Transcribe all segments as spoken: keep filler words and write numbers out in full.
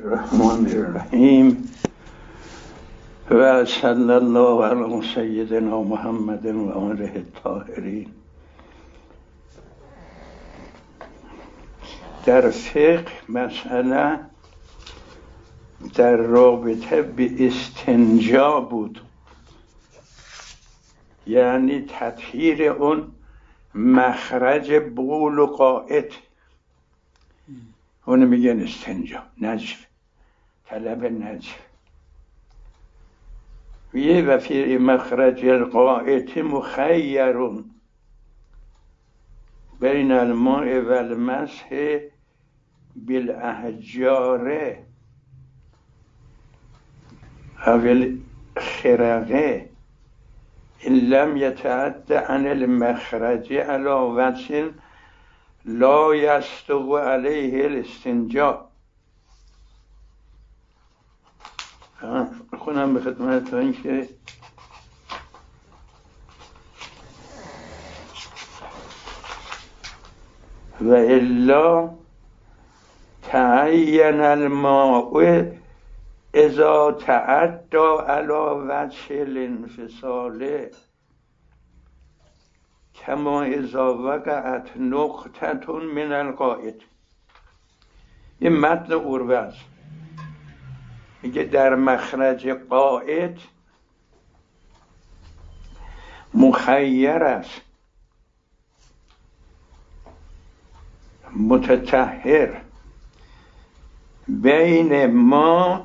الرحمن الرحیم و صلی الله علی سیدنا محمد و آله الطاهرین. در فقه مسئله در رابطه به استنجا بود، یعنی تطهیر اون مخرج بول و قائط، اون میگن استنجا، نجف، طلب نجف. یه و فی مخرج القائط مخیرون بین الماء و المسح بالاحجار او الخرقه ان لم یتعد عن المخرج علی وجه لا یصدق علیه الاستنجا. خونم به خدمتتون که و الا تعین الماء اذا تعدى على وجه الانفصال کما اذا وقعت نقطة من القائط. این متن عروه است، میگه در مخرج قائط مخیر است، متطهر بین ما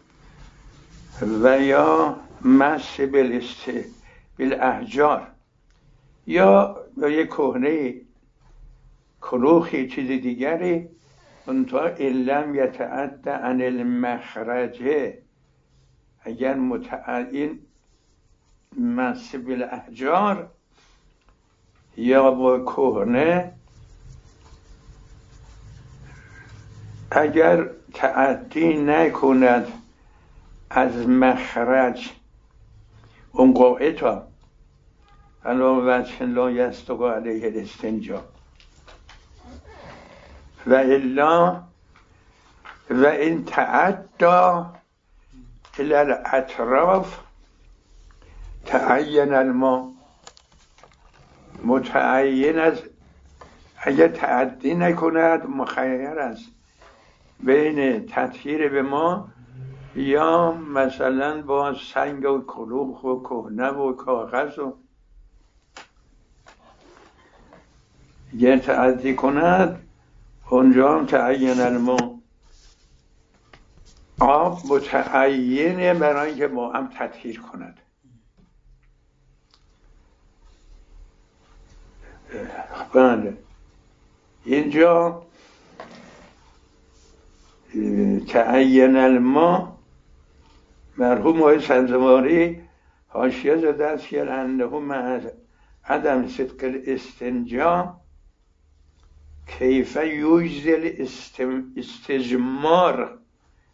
و یا مس بالاحجار، یا یا یک کهنه کلوخی چیز دیگری، منتها علم یتعد عن المخرج، اگر متعین مس بالاحجار یا با کهنه، اگر تعدی نکند از مخرج اون قائطا علا وجه لا یصدق علیه الاستنجا و الا و این تعدی الی الاطراف تعین الماء، متعین از اگر تعدی نکند مخیر است بین تطهیر به ما یا مثلا با سنگ و کلوخ و کهنه و کاغذ و اگر تعدی کند اونجا هم تعین الماء، آب متعینه برای اینکه ما هم تطهیر کند. بله اینجا تعین الماء مرحوم آقای سنزواری حاشیه زده است که انه مع عدم صدق الاستنجا کیف یوجد استجمار،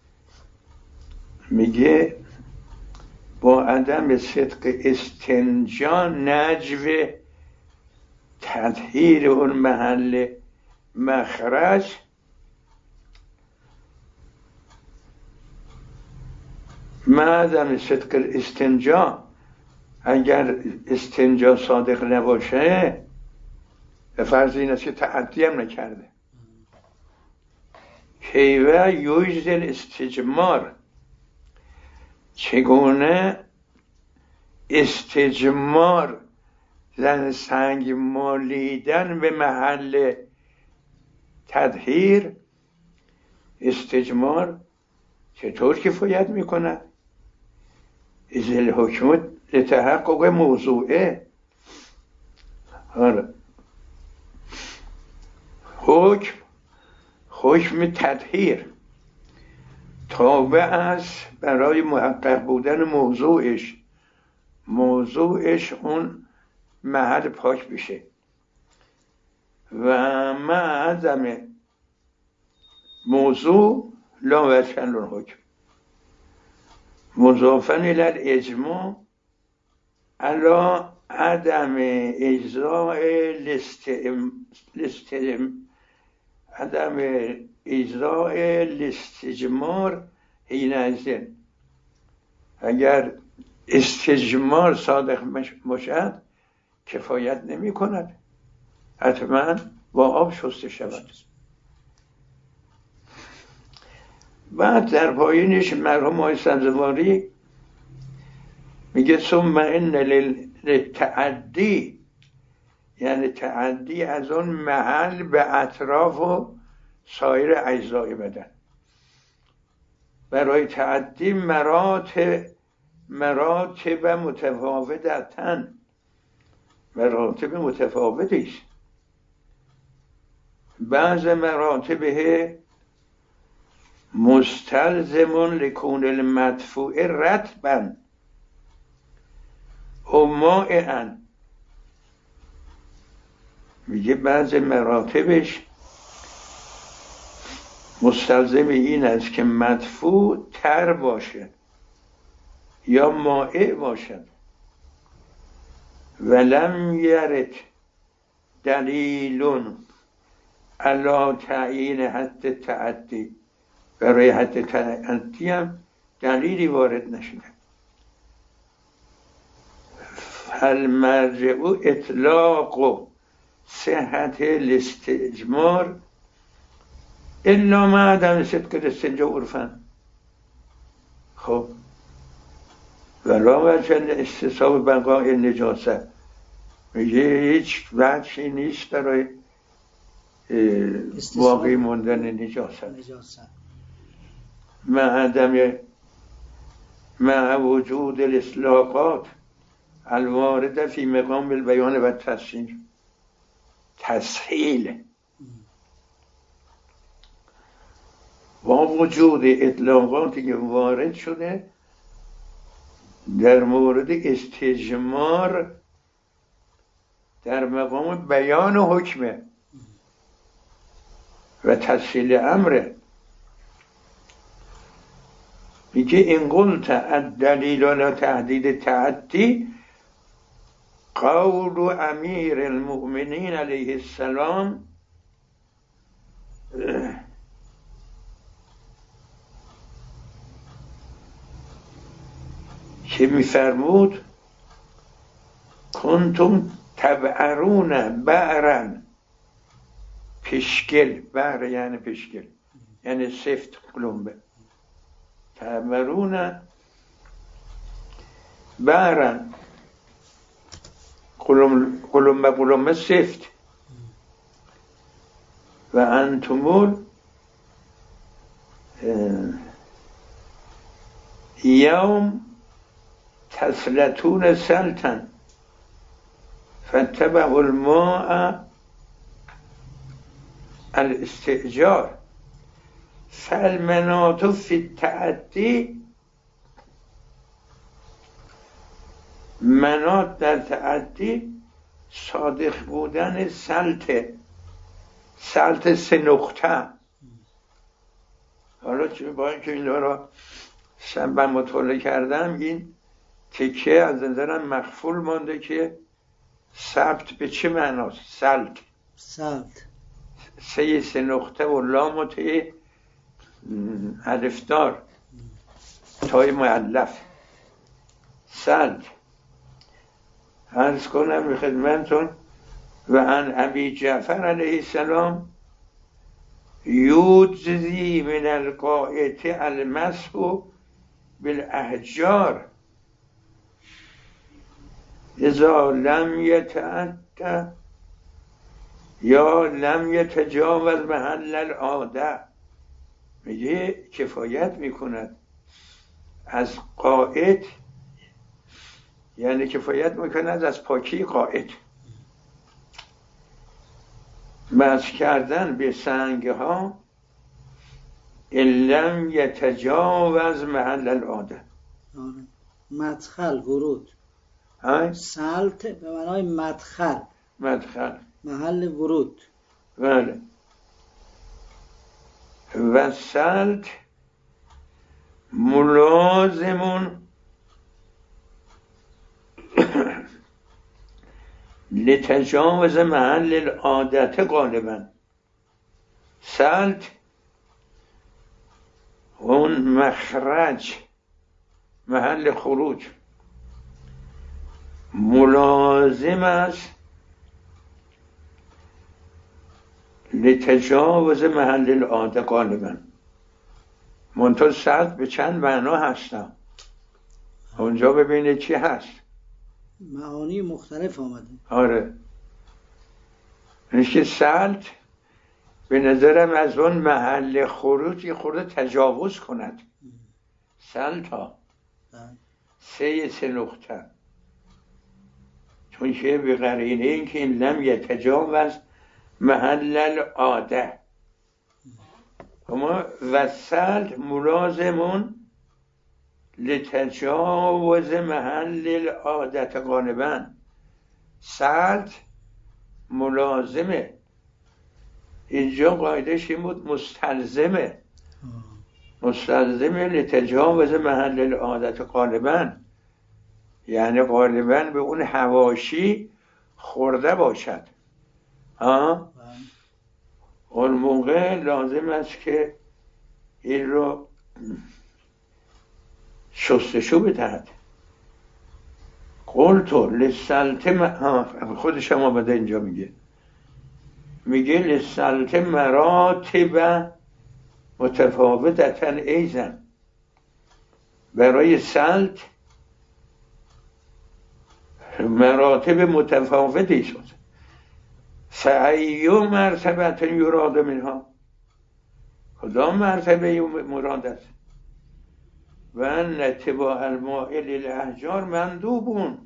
میگه با عدم صدق استنجا نجو تطهیر اون محل مخرج ما عدم صدق الاستنجا، اگر استنجا صادق نباشه به فرض این است که تعدی هم نکرده، کیوه یوجد الاستجمار، چگونه استجمار زن سنگ مالیدن به محل تطهیر، استجمار چطور کفایت میکنه؟ از الحکم لتحقق موضوعه. حکم حکم تطهیر تابع است برای محقق بودن موضوعش، موضوعش اون محل پاک بشه. و مع عدم موضوع لا وجه الحکم مضافا الی الاجماع علی عدم اجزاء عدم ایضاع الاستجمار حینئذ، اگر استجمار صادق باشد کفایت نمی کند، حتما با آب شسته شود. بعد در پایینش مرحوم آقای سبزواری میگه ثم ان للتعدی، یعنی تعدی از اون محل به اطراف و سایر اجزای بدن. برای تعدی مراتب مراتب متفاوتن، مراتب متفاوتی است. بعض مراتبه مستلزم لکون المدفوع رطبا و مائعا، میگه بعض مراتبش مستلزم این است که مدفوع تر باشه یا مائع باشد. ولم یرد دلیل علی تعیین حد تعدی، برای حد تعدی هم دلیلی وارد نشده. فالمرجع اطلاق صحت الاستجمار الا ما عدم صدق الاستنجاء عرفا. خب ولا وجه استصحاب بقاء نجاست، میگه هیچ وجهی نیست برای باقی موندن نجاست مع عدم مع وجود الاصلاحات الوارده فی مقام البیان و تسهیل. تسهیل با وجود اطلاقاتی که وارد شده در مورد استجمار در مقام بیان حکمه و تسهیل امره. میگه این قلت الدلیل علی تحدید تعدی قول امیر المؤمنین علیه السلام که میفرمود کنتم تبعرون بعرن، پشگل، بعر یعنی پشگل یعنی سفت قلمبه، تبعرون بعرن قلمبه قلمبه سفت و انتمول یوم تسلطون سلطن فتبع الماء الاستئجار فالمناط فی التعدی، مناط در تعدی صادق بودن سلطه، سلط سه نقطه. حالا چون با اینکه این را من مطالعه کردم این تکه از نظرم مخفول مانده که ثبت به چه معناست. سلط سلط سه سه نقطه و لام و ته الفدار تای مؤلف سلط. عرض کنم به خدمتون و عن ابی جعفر علیه السلام یوجزی من القائط المسح بالاحجار اذا لم یتعدى یا لم یتجاوز محل العاده. میگه کفایت میکند از قائط، یعنی کفایت میکند از پاکی قائط، مسح کردن به سنگ ها لم یتجاوز محل العاده. مدخل ورود، سلط به معنای مدخل، مدخل محل ورود. بله. و سلط ملازمون لتجاوز محل العادت غالبا. سلط اون مخرج، محل خروج، ملازم است لتجاوز محل العاده غالبا. منتها سلط به چند معنا هستم، اونجا ببینید چی هست، معانی مختلف آمده. آره اینکه سلط به نظرم از اون محل خروج یه خورده تجاوز کند. سلط ها سه سه نقطه، چون که به قرینه این که این لم یتجاوز محل العاده. اما و سلط ملازمون لتجاوز محل العادت غالبا. سلط ملازمه، اینجا قاعدش این بود مستلزمه، مستلزمه لتجاوز محل العادت غالبا، یعنی غالبا به اون حواشی خورده باشد. ها اون موقع لازم است که این رو شستشو بدهد. قلتو لسلط م... خودش هم آمده اینجا میگه میگه لسلط مراتب متفاوتتن ایزن. برای سلط مراتب متفاوتی شد. فایو مرتبت یراد منها، کدام مرتبه مراد است؟ و اتباع المائل الاحجار مندوبون،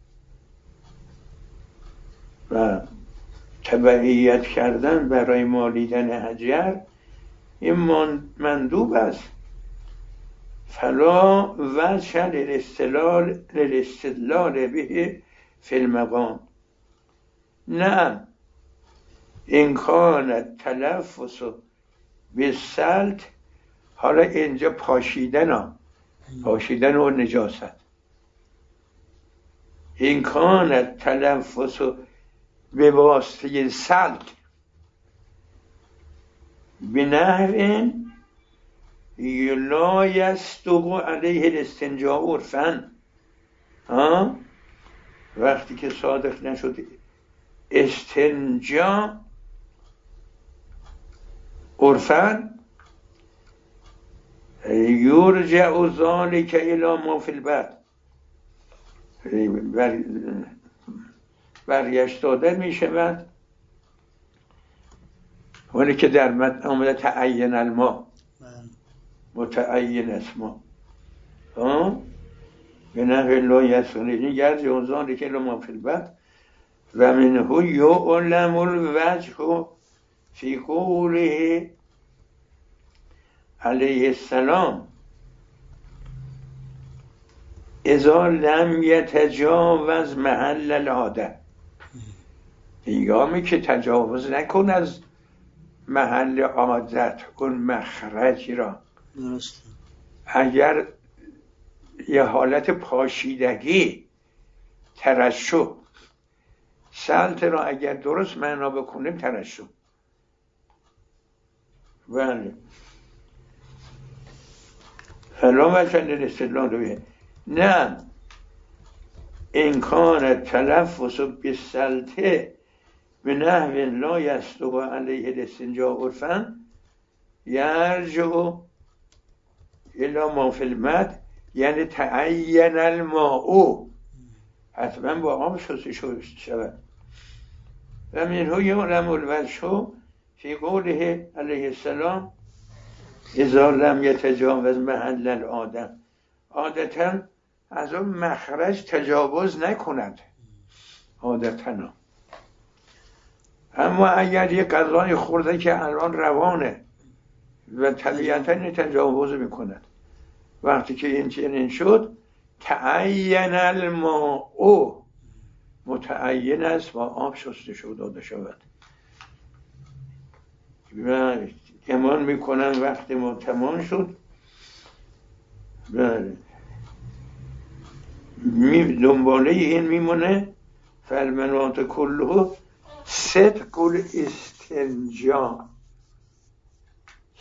و تبعیت کردن برای مالیدن حجر این مندوب است. فلا وجه للاستدلال للاستدلال به فی المقام. نه این کان تلفظ به سلط، حالا اینجا پاشیدن ها پاشیدن و نجاست. این کان تلفظ به واسطه سلط به نحو لا یصدق علیه الاستنجاء عرفاً، ها وقتی که صادق نشد استنجا عرفاً، یرجع ذلک الی ما فی البطن، بر برگشت داده می شود اونی که در متن آمده تعین الماء، متعین اسما به نحو لا یسونی یرجع ذلک الی ما فی البطن و منه یعلم الوجه فی قوله علیه السلام اذا لم یتجاوز محل العاده. هنگامی که تجاوز نکن از محل عادت اون مخرج را. درست. اگر یه حالت پاشیدگی ترشح سلط را اگر درست معنا بکنیم ترشح، بله فلا وجه للاستدلال به. نه این کان تلفظ به سلطه به نحو لا یصدق علیه الاستنجاء عرفاً یرجع الی ما فی المد، یعنی تعین الماء، حتما با آب شسته شود. و منه یعلم الوجه فی قوله علیه السلام اذا لم یتجاوز محل العاده. عادتا از اون مخرج تجاوز نکند عادتا. اما اگر یک غذای خورده که الان روانه و طبیعتا تجاوز میکند، وقتی که این چنین شد تعین الماء، متعین است با آب شسته شد داده شود. و گمان میکنم وقت ما تمام شد. بله دنباله این میمونه فالمناط کله صدق الاستنجا.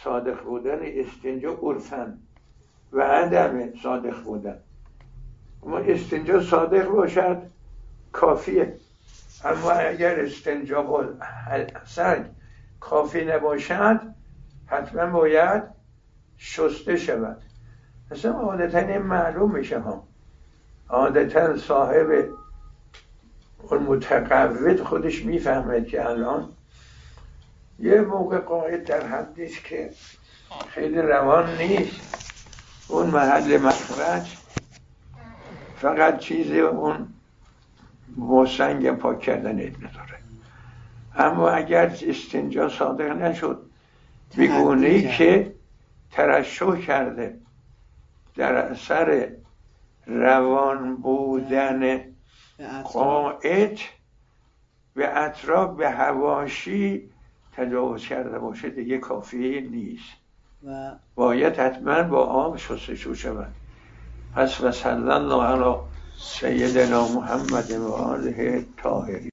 صادق بودن استنجا عرفن و عدم صادق بودن. اما استنجا صادق باشد کافیه، اما اگر استنجا با سنگ کافی نباشد حتما باید شسته شود. اصلا عادتا این معلوم میشه ها، عادتا صاحب اون متقوید خودش میفهمه که الان یه موقع قاعد در حدیست که خیلی روان نیست، اون محل مخرج فقط چیز اون با سنگ پاک کردن نداره. اما اگر استنجا صادق نشد بیگونه‌ای که ترشح کرده در اثر روان بودن قاعد به اطراف به حواشی تجاوز کرده باشه دیگه کافی نیست و باید حتما با آب شستشو شود. پس و صلی الله علی سیدنا محمد و آله الطاهرین.